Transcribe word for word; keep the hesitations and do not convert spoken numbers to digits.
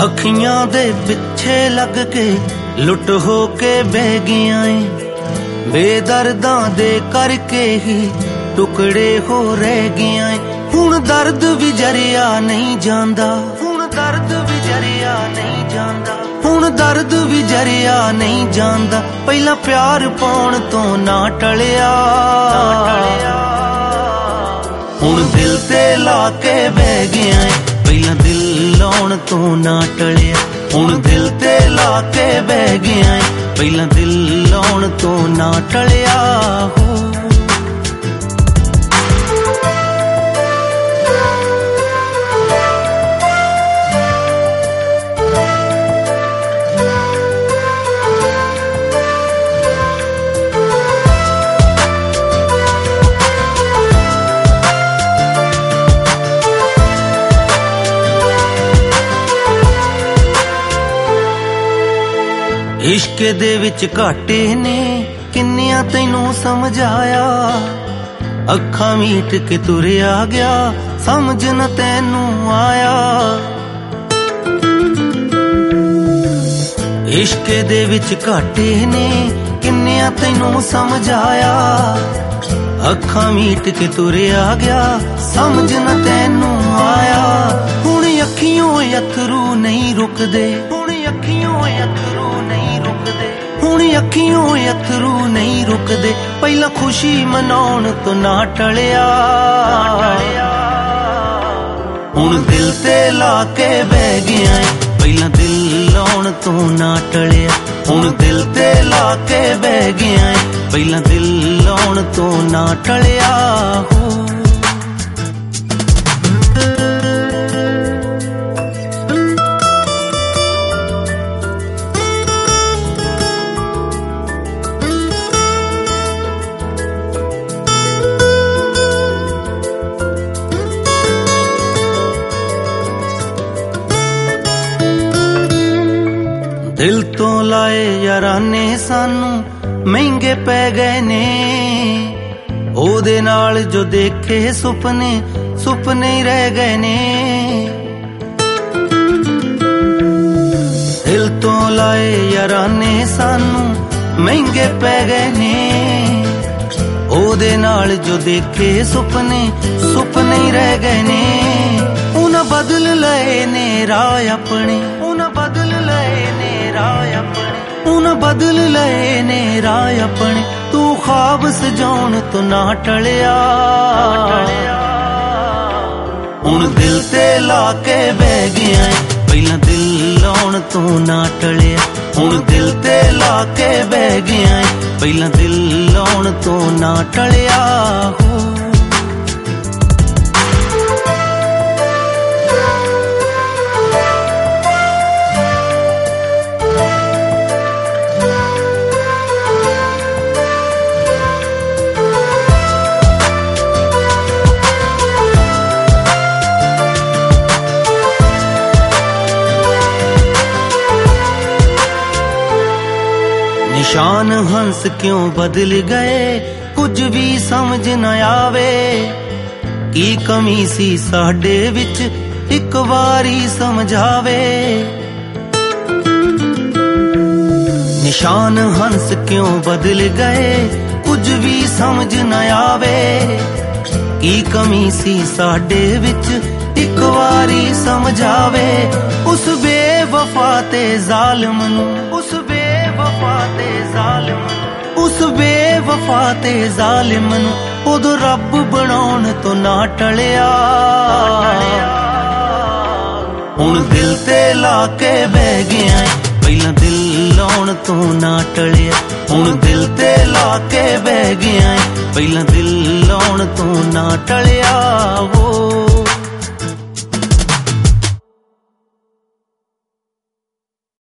अखियां दे पिछे लग के लुट हो के बह गया है, बेदर्दां दे करके ही टुकड़े हो रह गया है। हुण दर्द भी जरिया नहीं जांदा, हुण दर्द भी जरिया नहीं जांदा, हुण दर्द भी जरिया नहीं जांदा। पहला प्यार पाउण तो ना टलिया, हुण दिल ते ला के बह गया है, पहला दिल लाउण तो ना टलिया। हुण दिल ते ला के बह गया है, पहला दिल लाउण तो ना टलिया हो। इश्क दे विच घाटे ने किन्नियां तैनू समझाया, अखां मीट के तुरिया गया समझ न तैनू आया। इश्क दे विच घाटे ने किन्नियां तैनू समझाया, अखां मीट के तुरिया गया समझ न तैनू आया। हुण अखियों अथरू नहीं रुकदे, हुण अखियों अथरू नहीं रुकदे, हुण अखियों अथरू नहीं रुकदे। पहला खुशी मनाउण तो ना टलिया, हुण दिल ते ला के बह गया है, पहला दिल लाउण तो ना टलिया। हुण दिल ते ला के बह गया है, पहला दिल लाउण तो ना टलिया हो। दिल तो लाए याराने सानू महंगे पै गए ने, ओदे नाल जो देखे सुपने सुपने ही रह गए ने। दिल तो लाए याराने सानू महंगे पै गए ने, ओदे नाल जो देखे सुपने सुपने ही रह गए ने। उन्हां बदल लए ने राह अपने, उन्हां बदल लए ने राह अपने, उन्हां बदल लए ने राह अपने। तू ख्वाब सजाउण तो ना टलिया, हुण दिल ते ला के बह गया है, पहला दिल लाउण तो ना टलिया। हुण दिल ते ला के बह गया है, पहला दिल लाउण तो ना टलिया हो। निशान हंस क्यों बदल गए कुछ भी समझ न आवे, की कमी सी साडे विच एक बारी समझावे। निशान हंस क्यों बदल गए कुछ भी समझ न आवे, की कमी सी साडे विच एक बारी समझावे। उस बेवफा ते जालिम नू, उस बेवफा ते जालिम, उस बेवफा ते जालिम नू उदों रब बनाउण तो ना टलिया। हुण दिल ते ला के बह गया है, पहला दिल लाउण तो ना टलिया। हुण दिल ते ला के बह गया है, पहला दिल लाउण तो ना टलिया हो।